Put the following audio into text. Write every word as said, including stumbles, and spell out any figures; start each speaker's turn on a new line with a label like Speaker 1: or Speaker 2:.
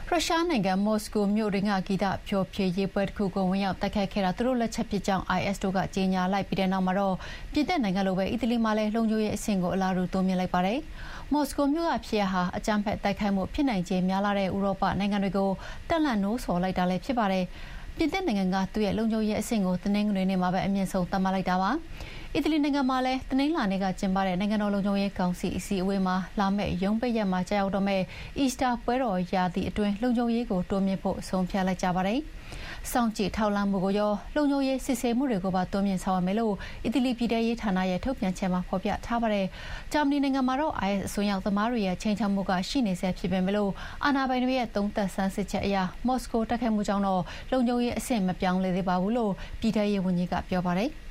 Speaker 1: ရုရှားနိုင်ငံမော်စကိုမြို့တွင်းကဂီတဖျော်ဖြေရေးပွဲတစ်ခုကိုဝင်ရောက်တိုက်ခိုက်ခဲ့တာသူတို့လက်ချက်ဖြစ်ကြောင်း အိုင်အက်စ်တို့ကကြေညာလိုက်ပြီးတဲ့နောက်မှာတော့ပြင်သစ်နိုင်ငံလိုပဲအီတလီမှာလည်းလုံခြုံရေးအဆင့်ကိုအလားတူတိုးမြှင့်လိုက်ပါတယ်။မော်စကိုမြို့ကဖြစ်ရပ်ဟာအကြမ်းဖက်တိုက်ခိုက်မှုဖြစ်နိုင်ခြေများလာတဲ့ဥရောပနိုင်ငံတွေကိုတက်လှမ်းနိုးဆော်လိုက်တာလည်းဖြစ်ပါတယ်။ပြင်သစ်နိုင်ငံကသူ့ရဲ့လုံခြုံရေးအဆင့်ကိုတနင်္ဂနွေနေ့မှာပဲအမြင့်ဆုံးသတ်မှတ်လိုက်တာပါ။အီတလီနိုင်ငံမှာလည်းတနင်္လာနေ့ကကျင်းပတဲ့နိုင်ငံတော်လုံခြုံရေးကောင်စီအစည်းအဝေးမှာလာမယ့်ရုံးပိတ်ရက်မှာကြာရောက်တော့မယ့်အီစတာပွဲတော်ရာသီအတွင်းလုံခြုံရေးကိုတိုးမြှင့်ဖို့ဆုံးဖြတ်လိုက်ကြပါတယ်။စောင့်ကြည့်ထောက်လှမ်းမှုကိုရောလုံခြုံရေးစစ်ဆေးမှုတွေကိုပါတိုးမြှင့်ဆောင်ရွက်မယ်လို့အီတလီပြည်ထရေးဌာနရဲ့ထုတ်ပြန်ချက်မှာဖော်ပြထားပါတယ်။ဂျာမနီနိုင်ငံမှာတော့ အိုင်အက်စ်အစွန်းရောက်သမားတွေရဲ့ချိန်ချမှုကရှိနေဆဲဖြစ်ပေမဲ့လို့အာဏာပိုင်တွေရဲ့သုံးသပ်ဆန်းစစ်ချက်အရမော်စကိုတိုက်ခိုက်မှုကြောင့်တော့လုံခြုံရေးအဆင့်မပြောင်းလဲသေးပါဘူးလို့ပြည်ထရေးဝန်ကြီးကပြောပါတယ်။